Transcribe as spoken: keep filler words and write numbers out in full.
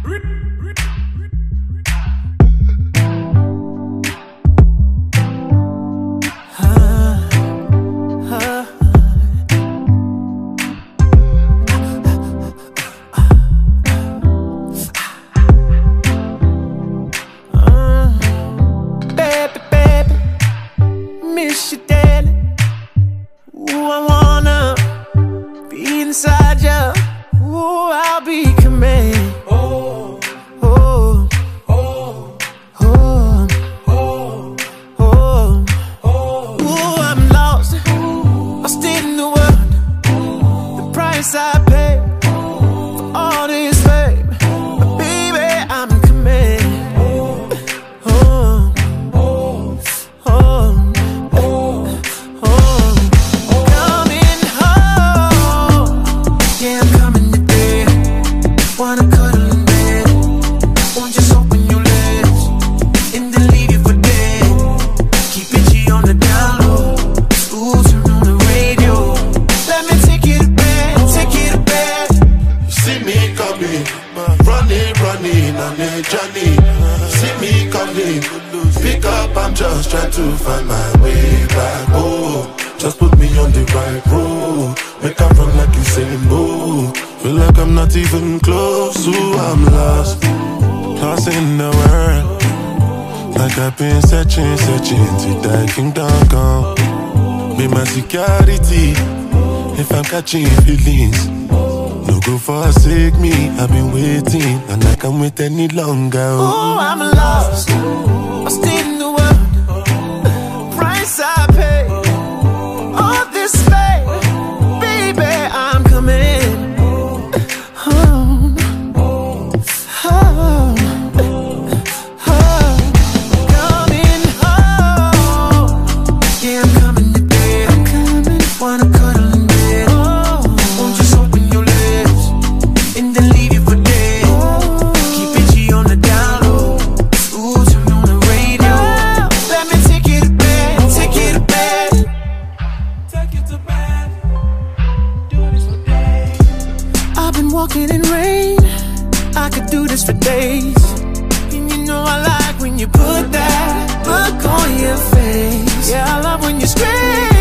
Inside ya, ooh, I'll be coming. Oh, oh, oh, oh, oh, oh, oh. Ooh, I'm lost, lost in the world. The price I pay for all this fame, but baby, I'm coming. Oh, oh, oh, oh, oh, oh. Coming home. Yeah, I'm coming today. Wanna cuddle in bed. Won't just open your legs and then leave you for dead. Keep it G on the down low. Ooh, turn on the radio. Let me take you to bed, take you to bed. You see me coming, running, running on a journey. You see me coming, pick up, I'm just trying to find my way back. Oh, just put me on the right road. Make I run like Usain Bolt. Feel like I'm not even close to I'm lost, lost in the world. Like I've been searching, searching till that kingdom come. Be my security if I'm catching feelings. No go forsake me, I've been waiting and I can't wait any longer. Oh, I'm lost, lost in the world. Price I pay, all this fame. Baby, I'm coming home. Oh, oh, coming home. Yeah, I'm coming today. I'm coming. Wanna cuddle in bed. Oh, won't just open your legs and then leave you for dead. Oh, keep it G on the down low. Ooh, turn on the radio. Let me take you to bed, take you to bed, take you to bed. Do this for days. I've been walking in rain. I could do this for days. And you know I like when you put that look on your face. Yeah, I love when you scream.